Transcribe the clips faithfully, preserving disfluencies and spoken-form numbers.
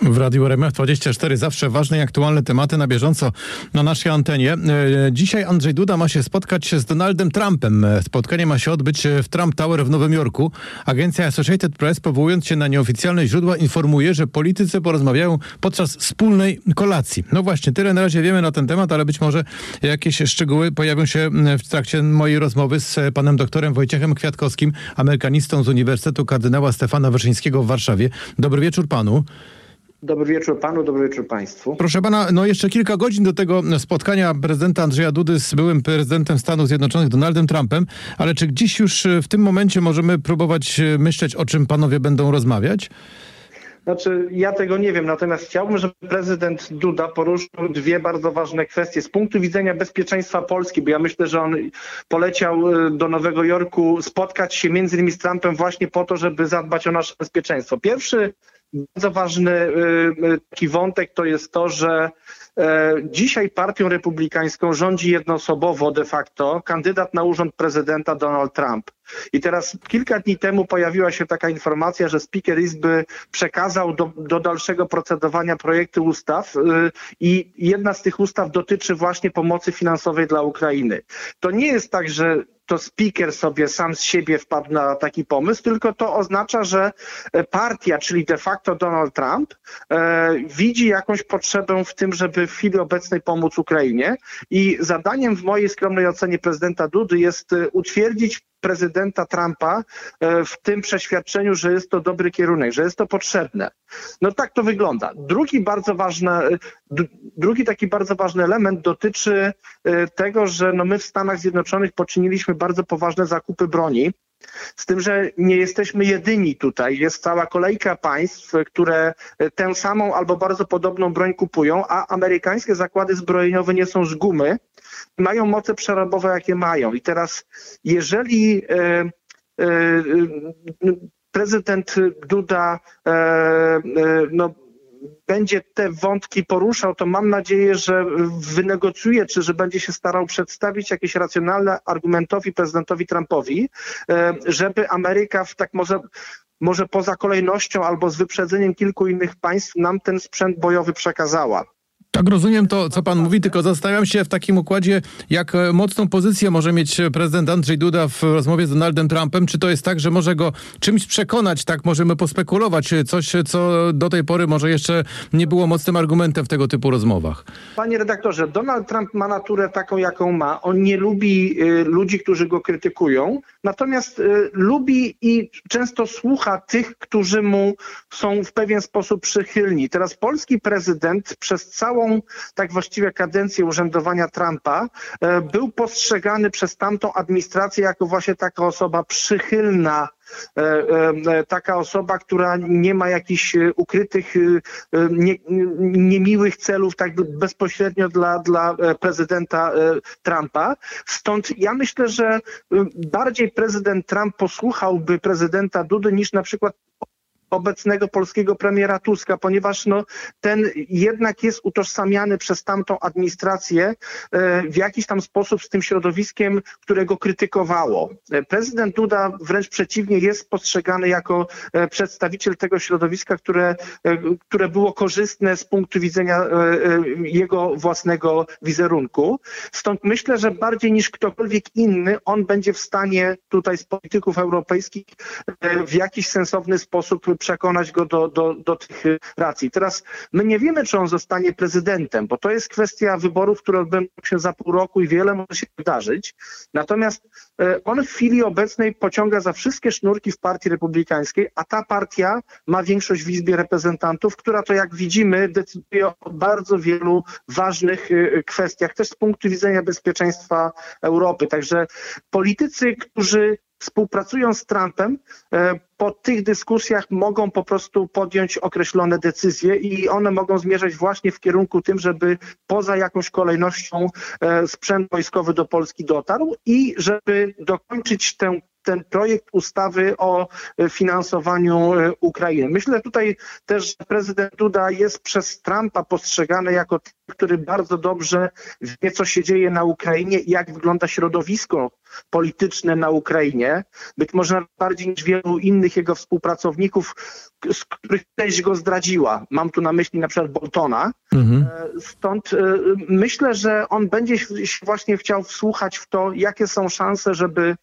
W Radiu R M F dwadzieścia cztery zawsze ważne i aktualne tematy na bieżąco na naszej antenie. Dzisiaj Andrzej Duda ma się spotkać z Donaldem Trumpem. Spotkanie ma się odbyć w Trump Tower w Nowym Jorku. Agencja Associated Press, powołując się na nieoficjalne źródła, informuje, że politycy porozmawiają podczas wspólnej kolacji. No właśnie, tyle na razie wiemy na ten temat, ale być może jakieś szczegóły pojawią się w trakcie mojej rozmowy z panem doktorem Wojciechem Kwiatkowskim, amerykanistą z Uniwersytetu Kardynała Stefana Wyszyńskiego w Warszawie. Dobry wieczór panu. Dobry wieczór panu, dobry wieczór państwu. Proszę pana, no jeszcze kilka godzin do tego spotkania prezydenta Andrzeja Dudy z byłym prezydentem Stanów Zjednoczonych Donaldem Trumpem, ale czy dziś już w tym momencie możemy próbować myśleć, o czym panowie będą rozmawiać? Znaczy, ja tego nie wiem, natomiast chciałbym, żeby prezydent Duda poruszył dwie bardzo ważne kwestie z punktu widzenia bezpieczeństwa Polski, bo ja myślę, że on poleciał do Nowego Jorku spotkać się między innymi z Trumpem właśnie po to, żeby zadbać o nasze bezpieczeństwo. Pierwszy bardzo ważny taki wątek to jest to, że dzisiaj partią republikańską rządzi jednoosobowo de facto kandydat na urząd prezydenta Donald Trump. I teraz kilka dni temu pojawiła się taka informacja, że Speaker Izby przekazał do, do dalszego procedowania projekty ustaw i jedna z tych ustaw dotyczy właśnie pomocy finansowej dla Ukrainy. To nie jest tak, że to speaker sobie sam z siebie wpadł na taki pomysł, tylko to oznacza, że partia, czyli de facto Donald Trump, e, widzi jakąś potrzebę w tym, żeby w chwili obecnej pomóc Ukrainie i zadaniem w mojej skromnej ocenie prezydenta Dudy jest utwierdzić prezydenta Trumpa w tym przeświadczeniu, że jest to dobry kierunek, że jest to potrzebne. No tak to wygląda. Drugi bardzo ważny, drugi taki bardzo ważny element dotyczy tego, że no my w Stanach Zjednoczonych poczyniliśmy bardzo poważne zakupy broni. Z tym, że nie jesteśmy jedyni tutaj. Jest cała kolejka państw, które tę samą albo bardzo podobną broń kupują, a amerykańskie zakłady zbrojeniowe nie są z gumy, mają moce przerobowe, jakie mają. I teraz, jeżeli e, e, prezydent Duda e, e, no, będzie te wątki poruszał, to mam nadzieję, że wynegocjuje, czy że będzie się starał przedstawić jakieś racjonalne argumentowi prezydentowi Trumpowi, żeby Ameryka w tak może, może poza kolejnością albo z wyprzedzeniem kilku innych państw nam ten sprzęt bojowy przekazała. Tak, rozumiem to, co pan mówi, tylko zastanawiam się w takim układzie, jak mocną pozycję może mieć prezydent Andrzej Duda w rozmowie z Donaldem Trumpem. Czy to jest tak, że może go czymś przekonać, tak możemy pospekulować, coś, co do tej pory może jeszcze nie było mocnym argumentem w tego typu rozmowach? Panie redaktorze, Donald Trump ma naturę taką, jaką ma. On nie lubi y, ludzi, którzy go krytykują, natomiast y, lubi i często słucha tych, którzy mu są w pewien sposób przychylni. Teraz polski prezydent przez całą tak właściwie kadencję urzędowania Trumpa e, był postrzegany przez tamtą administrację jako właśnie taka osoba przychylna, e, e, taka osoba, która nie ma jakichś ukrytych, e, nie, niemiłych celów tak bezpośrednio dla, dla prezydenta e, Trumpa. Stąd ja myślę, że bardziej prezydent Trump posłuchałby prezydenta Dudy niż na przykład obecnego polskiego premiera Tuska, ponieważ no, ten jednak jest utożsamiany przez tamtą administrację e, w jakiś tam sposób z tym środowiskiem, które go krytykowało. E, prezydent Duda wręcz przeciwnie jest postrzegany jako e, przedstawiciel tego środowiska, które, e, które było korzystne z punktu widzenia e, e, jego własnego wizerunku. Stąd myślę, że bardziej niż ktokolwiek inny on będzie w stanie tutaj z polityków europejskich e, w jakiś sensowny sposób przekonać go do, do, do tych racji. Teraz my nie wiemy, czy on zostanie prezydentem, bo to jest kwestia wyborów, które odbędą się za pół roku i wiele może się wydarzyć. Natomiast on w chwili obecnej pociąga za wszystkie sznurki w partii republikańskiej, a ta partia ma większość w Izbie Reprezentantów, która to, jak widzimy, decyduje o bardzo wielu ważnych kwestiach, też z punktu widzenia bezpieczeństwa Europy. Także politycy, którzy współpracują z Trumpem, po tych dyskusjach mogą po prostu podjąć określone decyzje i one mogą zmierzać właśnie w kierunku tym, żeby poza jakąś kolejnością sprzęt wojskowy do Polski dotarł i żeby dokończyć tę ten projekt ustawy o finansowaniu Ukrainy. Myślę tutaj też, że prezydent Duda jest przez Trumpa postrzegany jako ten, który bardzo dobrze wie, co się dzieje na Ukrainie i jak wygląda środowisko polityczne na Ukrainie. Być może nawet bardziej niż wielu innych jego współpracowników, z których część go zdradziła. Mam tu na myśli na przykład Boltona. Mhm. Stąd myślę, że on będzie się właśnie chciał wsłuchać w to, jakie są szanse, żeby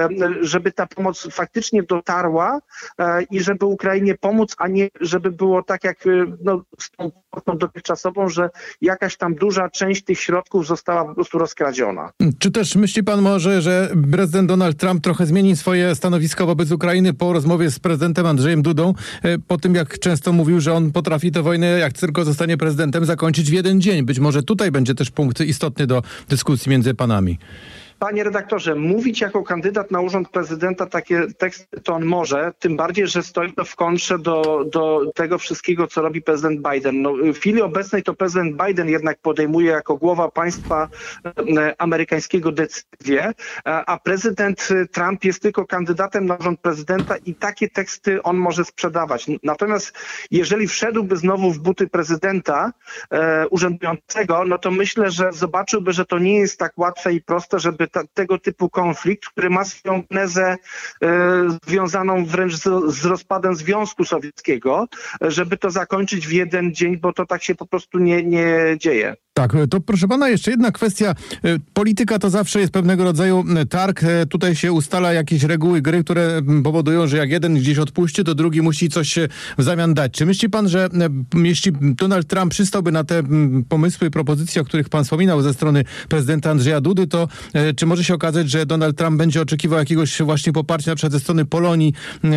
żeby ta pomoc faktycznie dotarła i żeby Ukrainie pomóc, a nie żeby było tak jak no, z tą pomocą dotychczasową, że jakaś tam duża część tych środków została po prostu rozkradziona. Czy też myśli pan może, że prezydent Donald Trump trochę zmieni swoje stanowisko wobec Ukrainy po rozmowie z prezydentem Andrzejem Dudą, po tym jak często mówił, że on potrafi tę wojnę, jak tylko zostanie prezydentem, zakończyć w jeden dzień? Być może tutaj będzie też punkt istotny do dyskusji między panami. Panie redaktorze, mówić jako kandydat na urząd prezydenta takie teksty to on może, tym bardziej, że stoi to w kontrze do, do tego wszystkiego, co robi prezydent Biden. No, w chwili obecnej to prezydent Biden jednak podejmuje jako głowa państwa e, amerykańskiego decyzję, a, a prezydent Trump jest tylko kandydatem na urząd prezydenta i takie teksty on może sprzedawać. Natomiast jeżeli wszedłby znowu w buty prezydenta e, urzędującego, no to myślę, że zobaczyłby, że to nie jest tak łatwe i proste, żeby Ta, tego typu konflikt, który ma swoją genezę e, związaną wręcz z, z rozpadem Związku Sowieckiego, żeby to zakończyć w jeden dzień, bo to tak się po prostu nie, nie dzieje. Tak, to proszę pana, jeszcze jedna kwestia. Polityka to zawsze jest pewnego rodzaju targ. Tutaj się ustala jakieś reguły gry, które powodują, że jak jeden gdzieś odpuści, to drugi musi coś w zamian dać. Czy myśli pan, że jeśli Donald Trump przystałby na te pomysły i propozycje, o których pan wspominał ze strony prezydenta Andrzeja Dudy, to czy może się okazać, że Donald Trump będzie oczekiwał jakiegoś właśnie poparcia na przykład ze strony Polonii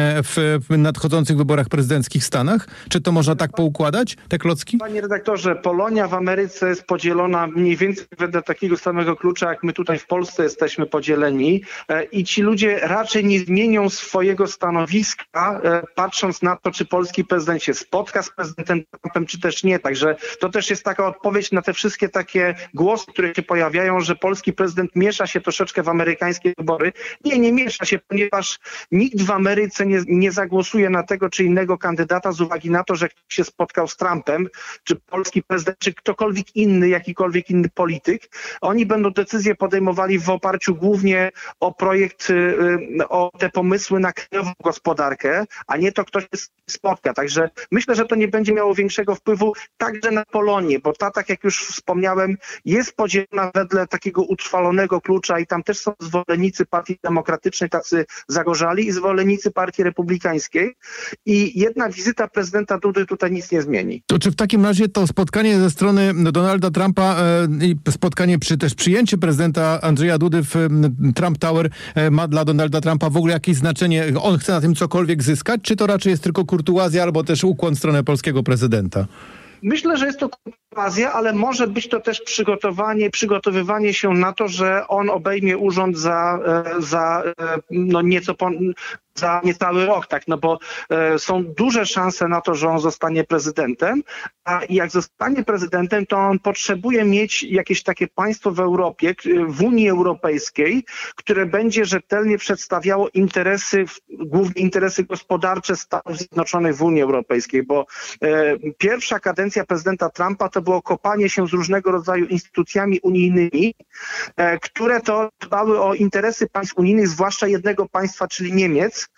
w nadchodzących wyborach prezydenckich w Stanach? Czy to można tak poukładać, te klocki? Panie redaktorze, Polonia w Ameryce jest podzielona mniej więcej wedle takiego samego klucza, jak my tutaj w Polsce jesteśmy podzieleni i ci ludzie raczej nie zmienią swojego stanowiska, patrząc na to, czy polski prezydent się spotka z prezydentem Trumpem, czy też nie. Także to też jest taka odpowiedź na te wszystkie takie głosy, które się pojawiają, że polski prezydent miesza się troszeczkę w amerykańskie wybory. Nie, nie miesza się, ponieważ nikt w Ameryce nie, nie zagłosuje na tego czy innego kandydata z uwagi na to, że ktoś się spotkał z Trumpem, czy polski prezydent, czy ktokolwiek inny, jakikolwiek inny polityk. Oni będą decyzje podejmowali w oparciu głównie o projekt, o te pomysły na krajową gospodarkę, a nie to ktoś się spotka. Także myślę, że to nie będzie miało większego wpływu także na Polonię, bo ta, tak jak już wspomniałem, jest podzielona wedle takiego utrwalonego klucza i tam też są zwolennicy Partii Demokratycznej, tacy zagorzali, i zwolennicy Partii Republikańskiej. I jedna wizyta prezydenta Dudy tutaj nic nie zmieni. To czy w takim razie to spotkanie ze strony Donalda Trumpa i spotkanie przy też przyjęcie prezydenta Andrzeja Dudy w Trump Tower ma dla Donalda Trumpa w ogóle jakieś znaczenie? On chce na tym cokolwiek zyskać, czy to raczej jest tylko kurtuazja albo też ukłon w stronę polskiego prezydenta? Myślę, że jest to kurtuazja, ale może być to też przygotowanie, przygotowywanie się na to, że on obejmie urząd za, za no nieco po, za niecały rok, tak, no bo e, są duże szanse na to, że on zostanie prezydentem, a jak zostanie prezydentem, to on potrzebuje mieć jakieś takie państwo w Europie, w Unii Europejskiej, które będzie rzetelnie przedstawiało interesy, głównie interesy gospodarcze Stanów Zjednoczonych w Unii Europejskiej, bo e, pierwsza kadencja prezydenta Trumpa to było kopanie się z różnego rodzaju instytucjami unijnymi, e, które to dbały o interesy państw unijnych, zwłaszcza jednego państwa, czyli Niemiec.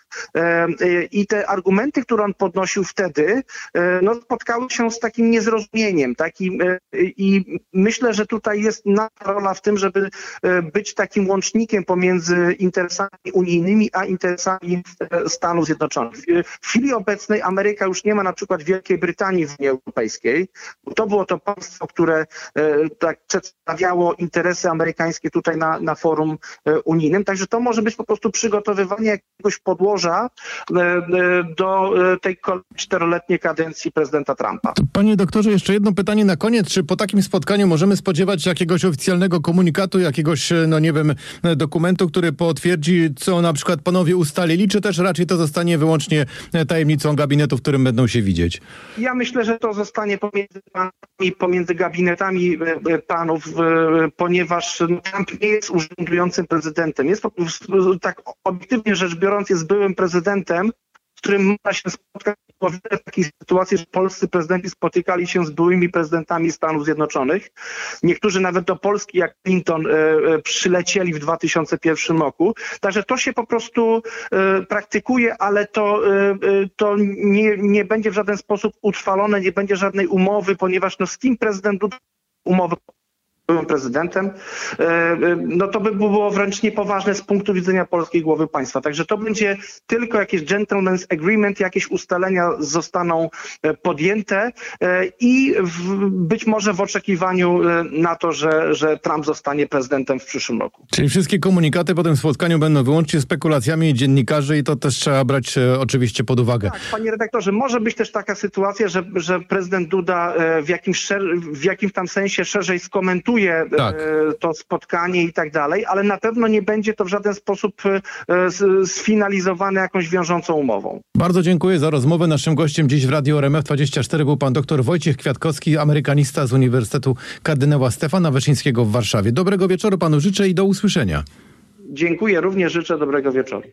I te argumenty, które on podnosił wtedy, no, spotkały się z takim niezrozumieniem. Takim, I myślę, że tutaj jest nasza rola w tym, żeby być takim łącznikiem pomiędzy interesami unijnymi a interesami Stanów Zjednoczonych. W chwili obecnej Ameryka już nie ma na przykład Wielkiej Brytanii w Unii Europejskiej, bo to było to państwo, które tak przedstawiało interesy amerykańskie tutaj na, na forum unijnym. Także to może być po prostu przygotowywanie jakiegoś podłoża przedłuża do tej czteroletniej kadencji prezydenta Trumpa. Panie doktorze, jeszcze jedno pytanie na koniec. Czy po takim spotkaniu możemy spodziewać się jakiegoś oficjalnego komunikatu, jakiegoś, no nie wiem, dokumentu, który potwierdzi, co na przykład panowie ustalili, czy też raczej to zostanie wyłącznie tajemnicą gabinetu, w którym będą się widzieć? Ja myślę, że to zostanie pomiędzy panami, pomiędzy gabinetami panów, ponieważ Trump nie jest urzędującym prezydentem. Jest tak obiektywnie rzecz biorąc, jest byłym prezydentem, z którym można się spotkać. Było wiele takich sytuacji, że polscy prezydenci spotykali się z byłymi prezydentami Stanów Zjednoczonych. Niektórzy nawet do Polski, jak Clinton, przylecieli w dwa tysiące pierwszym roku. Także to się po prostu praktykuje, ale to, to nie, nie będzie w żaden sposób utrwalone, nie będzie żadnej umowy, ponieważ no, z kim prezydent Duda umowy byłym prezydentem, no to by było wręcz niepoważne z punktu widzenia polskiej głowy państwa. Także to będzie tylko jakieś gentleman's agreement, jakieś ustalenia zostaną podjęte i w, być może w oczekiwaniu na to, że, że Trump zostanie prezydentem w przyszłym roku. Czyli wszystkie komunikaty po tym spotkaniu będą wyłącznie spekulacjami dziennikarzy i to też trzeba brać e, oczywiście pod uwagę. Tak, panie redaktorze, może być też taka sytuacja, że, że prezydent Duda w jakimś, w jakimś tam sensie szerzej skomentuje tak. to spotkanie i tak dalej, ale na pewno nie będzie to w żaden sposób sfinalizowane jakąś wiążącą umową. Bardzo dziękuję za rozmowę. Naszym gościem dziś w Radiu R M F dwadzieścia cztery był pan dr Wojciech Kwiatkowski, amerykanista z Uniwersytetu Kardynała Stefana Wyszyńskiego w Warszawie. Dobrego wieczoru panu życzę i do usłyszenia. Dziękuję, również życzę dobrego wieczoru.